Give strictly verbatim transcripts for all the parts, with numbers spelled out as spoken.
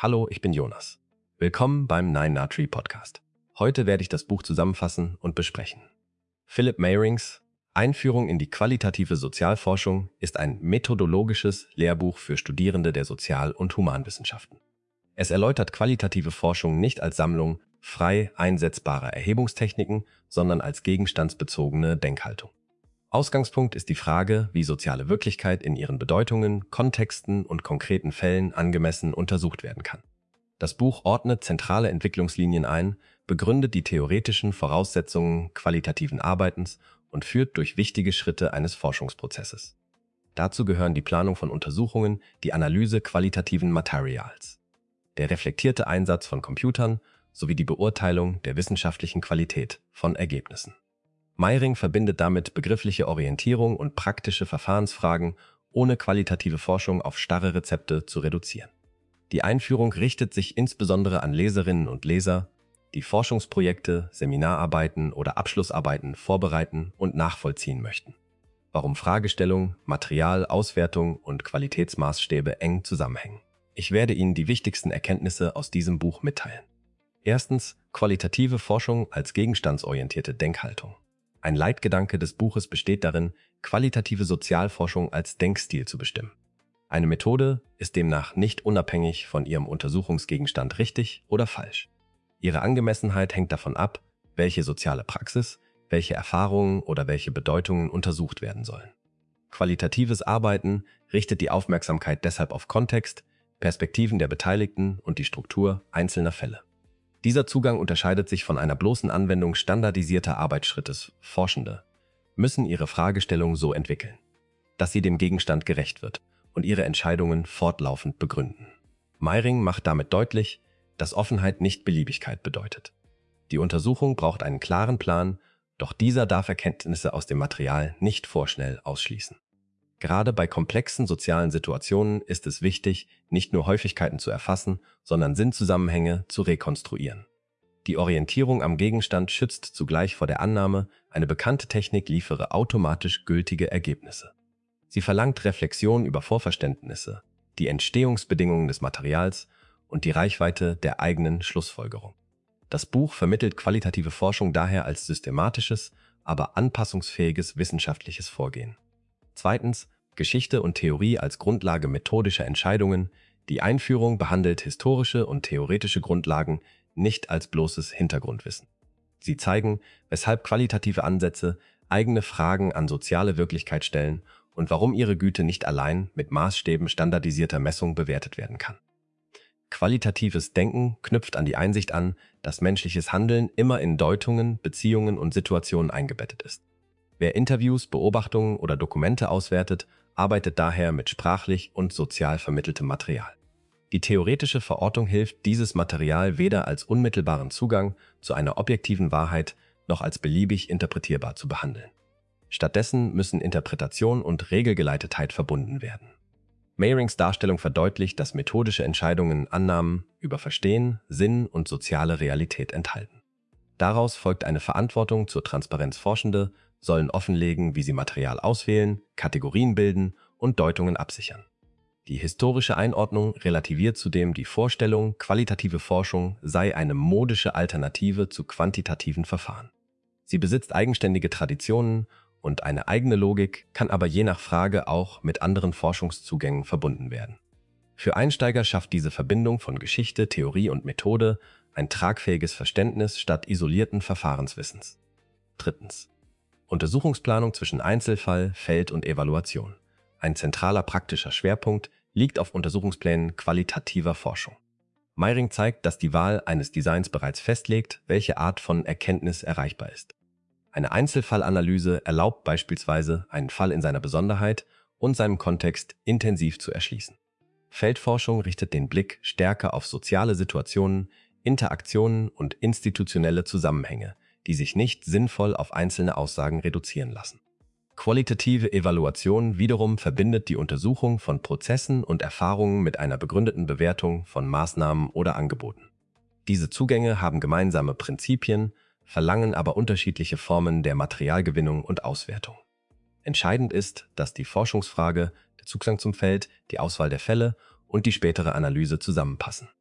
Hallo, ich bin Jonas. Willkommen beim Nine R Tree Podcast. Heute werde ich das Buch zusammenfassen und besprechen. Philip Meyrings Einführung in die qualitative Sozialforschung ist ein methodologisches Lehrbuch für Studierende der Sozial- und Humanwissenschaften. Es erläutert qualitative Forschung nicht als Sammlung frei einsetzbarer Erhebungstechniken, sondern als gegenstandsbezogene Denkhaltung. Ausgangspunkt ist die Frage, wie soziale Wirklichkeit in ihren Bedeutungen, Kontexten und konkreten Fällen angemessen untersucht werden kann. Das Buch ordnet zentrale Entwicklungslinien ein, begründet die theoretischen Voraussetzungen qualitativen Arbeitens und führt durch wichtige Schritte eines Forschungsprozesses. Dazu gehören die Planung von Untersuchungen, die Analyse qualitativen Materials, der reflektierte Einsatz von Computern sowie die Beurteilung der wissenschaftlichen Qualität von Ergebnissen. Meyring verbindet damit begriffliche Orientierung und praktische Verfahrensfragen, ohne qualitative Forschung auf starre Rezepte zu reduzieren. Die Einführung richtet sich insbesondere an Leserinnen und Leser, die Forschungsprojekte, Seminararbeiten oder Abschlussarbeiten vorbereiten und nachvollziehen möchten. Warum Fragestellung, Material, Auswertung und Qualitätsmaßstäbe eng zusammenhängen. Ich werde Ihnen die wichtigsten Erkenntnisse aus diesem Buch mitteilen. Erstens, qualitative Forschung als gegenstandsorientierte Denkhaltung. Ein Leitgedanke des Buches besteht darin, qualitative Sozialforschung als Denkstil zu bestimmen. Eine Methode ist demnach nicht unabhängig von ihrem Untersuchungsgegenstand richtig oder falsch. Ihre Angemessenheit hängt davon ab, welche soziale Praxis, welche Erfahrungen oder welche Bedeutungen untersucht werden sollen. Qualitatives Arbeiten richtet die Aufmerksamkeit deshalb auf Kontext, Perspektiven der Beteiligten und die Struktur einzelner Fälle. Dieser Zugang unterscheidet sich von einer bloßen Anwendung standardisierter Arbeitsschrittes. Forschende müssen ihre Fragestellung so entwickeln, dass sie dem Gegenstand gerecht wird und ihre Entscheidungen fortlaufend begründen. Meyring macht damit deutlich, dass Offenheit nicht Beliebigkeit bedeutet. Die Untersuchung braucht einen klaren Plan, doch dieser darf Erkenntnisse aus dem Material nicht vorschnell ausschließen. Gerade bei komplexen sozialen Situationen ist es wichtig, nicht nur Häufigkeiten zu erfassen, sondern Sinnzusammenhänge zu rekonstruieren. Die Orientierung am Gegenstand schützt zugleich vor der Annahme, eine bekannte Technik liefere automatisch gültige Ergebnisse. Sie verlangt Reflexion über Vorverständnisse, die Entstehungsbedingungen des Materials und die Reichweite der eigenen Schlussfolgerung. Das Buch vermittelt qualitative Forschung daher als systematisches, aber anpassungsfähiges wissenschaftliches Vorgehen. Zweitens, Geschichte und Theorie als Grundlage methodischer Entscheidungen. Die Einführung behandelt historische und theoretische Grundlagen nicht als bloßes Hintergrundwissen. Sie zeigen, weshalb qualitative Ansätze eigene Fragen an soziale Wirklichkeit stellen und warum ihre Güte nicht allein mit Maßstäben standardisierter Messung bewertet werden kann. Qualitatives Denken knüpft an die Einsicht an, dass menschliches Handeln immer in Deutungen, Beziehungen und Situationen eingebettet ist. Wer Interviews, Beobachtungen oder Dokumente auswertet, arbeitet daher mit sprachlich und sozial vermitteltem Material. Die theoretische Verortung hilft, dieses Material weder als unmittelbaren Zugang zu einer objektiven Wahrheit noch als beliebig interpretierbar zu behandeln. Stattdessen müssen Interpretation und Regelgeleitetheit verbunden werden. Meyrings Darstellung verdeutlicht, dass methodische Entscheidungen Annahmen über Verstehen, Sinn und soziale Realität enthalten. Daraus folgt eine Verantwortung zur Transparenz. Forschende sollen offenlegen, wie sie Material auswählen, Kategorien bilden und Deutungen absichern. Die historische Einordnung relativiert zudem die Vorstellung, qualitative Forschung sei eine modische Alternative zu quantitativen Verfahren. Sie besitzt eigenständige Traditionen und eine eigene Logik, kann aber je nach Frage auch mit anderen Forschungszugängen verbunden werden. Für Einsteiger schafft diese Verbindung von Geschichte, Theorie und Methode ein tragfähiges Verständnis statt isolierten Verfahrenswissens. Drittens. Untersuchungsplanung zwischen Einzelfall, Feld und Evaluation. Ein zentraler praktischer Schwerpunkt liegt auf Untersuchungsplänen qualitativer Forschung. Meyring zeigt, dass die Wahl eines Designs bereits festlegt, welche Art von Erkenntnis erreichbar ist. Eine Einzelfallanalyse erlaubt beispielsweise, einen Fall in seiner Besonderheit und seinem Kontext intensiv zu erschließen. Feldforschung richtet den Blick stärker auf soziale Situationen, Interaktionen und institutionelle Zusammenhänge, die sich nicht sinnvoll auf einzelne Aussagen reduzieren lassen. Qualitative Evaluation wiederum verbindet die Untersuchung von Prozessen und Erfahrungen mit einer begründeten Bewertung von Maßnahmen oder Angeboten. Diese Zugänge haben gemeinsame Prinzipien, verlangen aber unterschiedliche Formen der Materialgewinnung und Auswertung. Entscheidend ist, dass die Forschungsfrage, der Zugang zum Feld, die Auswahl der Fälle und die spätere Analyse zusammenpassen.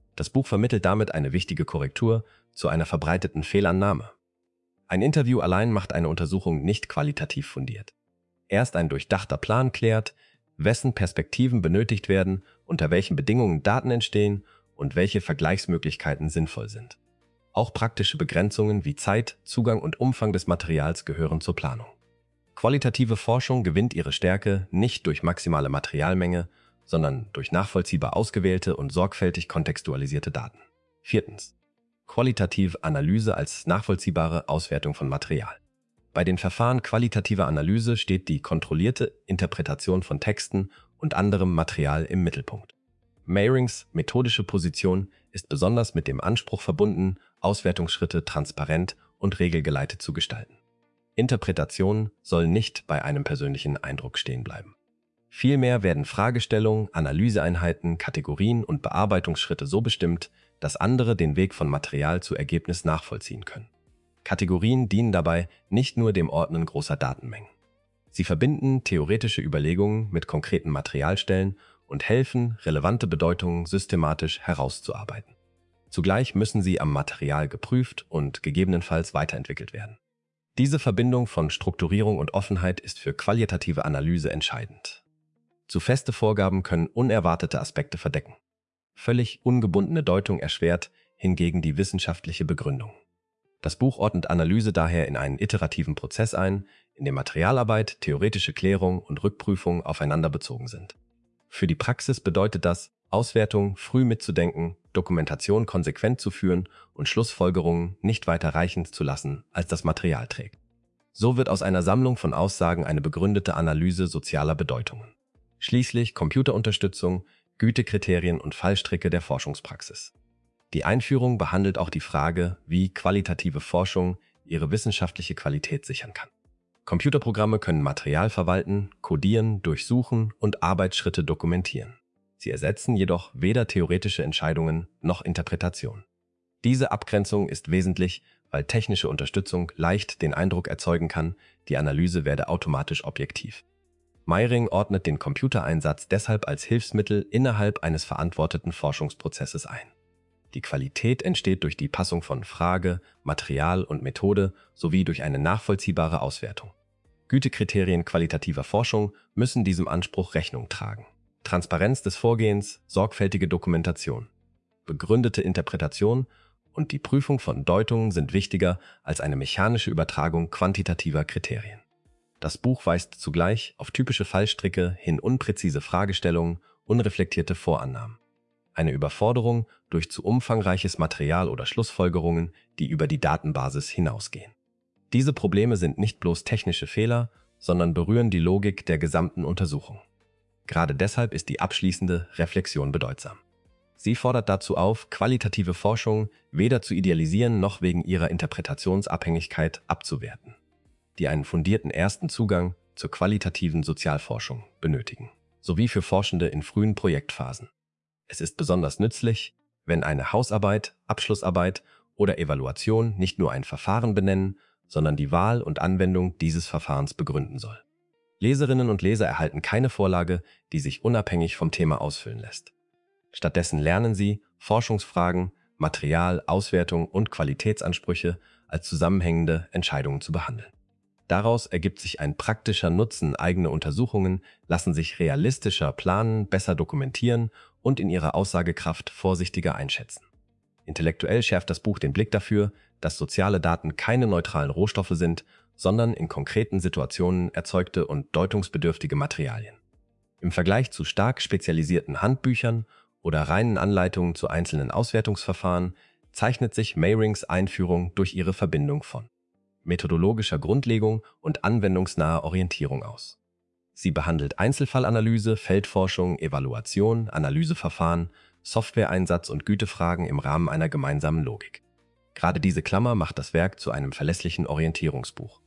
Das Buch vermittelt damit eine wichtige Korrektur zu einer verbreiteten Fehlannahme. Ein Interview allein macht eine Untersuchung nicht qualitativ fundiert. Erst ein durchdachter Plan klärt, wessen Perspektiven benötigt werden, unter welchen Bedingungen Daten entstehen und welche Vergleichsmöglichkeiten sinnvoll sind. Auch praktische Begrenzungen wie Zeit, Zugang und Umfang des Materials gehören zur Planung. Qualitative Forschung gewinnt ihre Stärke nicht durch maximale Materialmenge, sondern durch nachvollziehbar ausgewählte und sorgfältig kontextualisierte Daten. Viertens. Qualitative Analyse als nachvollziehbare Auswertung von Material. Bei den Verfahren qualitativer Analyse steht die kontrollierte Interpretation von Texten und anderem Material im Mittelpunkt. Meyrings methodische Position ist besonders mit dem Anspruch verbunden, Auswertungsschritte transparent und regelgeleitet zu gestalten. Interpretationen sollen nicht bei einem persönlichen Eindruck stehen bleiben. Vielmehr werden Fragestellungen, Analyseeinheiten, Kategorien und Bearbeitungsschritte so bestimmt, dass andere den Weg von Material zu Ergebnis nachvollziehen können. Kategorien dienen dabei nicht nur dem Ordnen großer Datenmengen. Sie verbinden theoretische Überlegungen mit konkreten Materialstellen und helfen, relevante Bedeutungen systematisch herauszuarbeiten. Zugleich müssen sie am Material geprüft und gegebenenfalls weiterentwickelt werden. Diese Verbindung von Strukturierung und Offenheit ist für qualitative Analyse entscheidend. Zu feste Vorgaben können unerwartete Aspekte verdecken. Völlig ungebundene Deutung erschwert hingegen die wissenschaftliche Begründung. Das Buch ordnet Analyse daher in einen iterativen Prozess ein, in dem Materialarbeit, theoretische Klärung und Rückprüfung aufeinander bezogen sind. Für die Praxis bedeutet das, Auswertung früh mitzudenken, Dokumentation konsequent zu führen und Schlussfolgerungen nicht weiter reichen zu lassen, als das Material trägt. So wird aus einer Sammlung von Aussagen eine begründete Analyse sozialer Bedeutungen. Schließlich Computerunterstützung, Gütekriterien und Fallstricke der Forschungspraxis. Die Einführung behandelt auch die Frage, wie qualitative Forschung ihre wissenschaftliche Qualität sichern kann. Computerprogramme können Material verwalten, codieren, durchsuchen und Arbeitsschritte dokumentieren. Sie ersetzen jedoch weder theoretische Entscheidungen noch Interpretation. Diese Abgrenzung ist wesentlich, weil technische Unterstützung leicht den Eindruck erzeugen kann, die Analyse werde automatisch objektiv. Meyring ordnet den Computereinsatz deshalb als Hilfsmittel innerhalb eines verantworteten Forschungsprozesses ein. Die Qualität entsteht durch die Passung von Frage, Material und Methode sowie durch eine nachvollziehbare Auswertung. Gütekriterien qualitativer Forschung müssen diesem Anspruch Rechnung tragen. Transparenz des Vorgehens, sorgfältige Dokumentation, begründete Interpretation und die Prüfung von Deutungen sind wichtiger als eine mechanische Übertragung quantitativer Kriterien. Das Buch weist zugleich auf typische Fallstricke hin, unpräzise Fragestellungen, unreflektierte Vorannahmen. Eine Überforderung durch zu umfangreiches Material oder Schlussfolgerungen, die über die Datenbasis hinausgehen. Diese Probleme sind nicht bloß technische Fehler, sondern berühren die Logik der gesamten Untersuchung. Gerade deshalb ist die abschließende Reflexion bedeutsam. Sie fordert dazu auf, qualitative Forschung weder zu idealisieren noch wegen ihrer Interpretationsabhängigkeit abzuwerten, die einen fundierten ersten Zugang zur qualitativen Sozialforschung benötigen, sowie für Forschende in frühen Projektphasen. Es ist besonders nützlich, wenn eine Hausarbeit, Abschlussarbeit oder Evaluation nicht nur ein Verfahren benennen, sondern die Wahl und Anwendung dieses Verfahrens begründen soll. Leserinnen und Leser erhalten keine Vorlage, die sich unabhängig vom Thema ausfüllen lässt. Stattdessen lernen sie, Forschungsfragen, Material, Auswertung und Qualitätsansprüche als zusammenhängende Entscheidungen zu behandeln. Daraus ergibt sich ein praktischer Nutzen, eigene Untersuchungen lassen sich realistischer planen, besser dokumentieren und in ihrer Aussagekraft vorsichtiger einschätzen. Intellektuell schärft das Buch den Blick dafür, dass soziale Daten keine neutralen Rohstoffe sind, sondern in konkreten Situationen erzeugte und deutungsbedürftige Materialien. Im Vergleich zu stark spezialisierten Handbüchern oder reinen Anleitungen zu einzelnen Auswertungsverfahren zeichnet sich Meyrings Einführung durch ihre Verbindung von methodologischer Grundlegung und anwendungsnaher Orientierung aus. Sie behandelt Einzelfallanalyse, Feldforschung, Evaluation, Analyseverfahren, Softwareeinsatz und Gütefragen im Rahmen einer gemeinsamen Logik. Gerade diese Klammer macht das Werk zu einem verlässlichen Orientierungsbuch.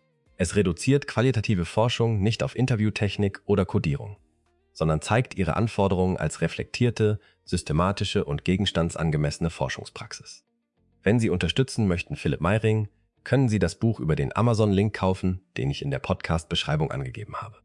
Es reduziert qualitative Forschung nicht auf Interviewtechnik oder Codierung, sondern zeigt ihre Anforderungen als reflektierte, systematische und gegenstandsangemessene Forschungspraxis. Wenn Sie unterstützen möchten Philipp Meyring, können Sie das Buch über den Amazon-Link kaufen, den ich in der Podcast-Beschreibung angegeben habe.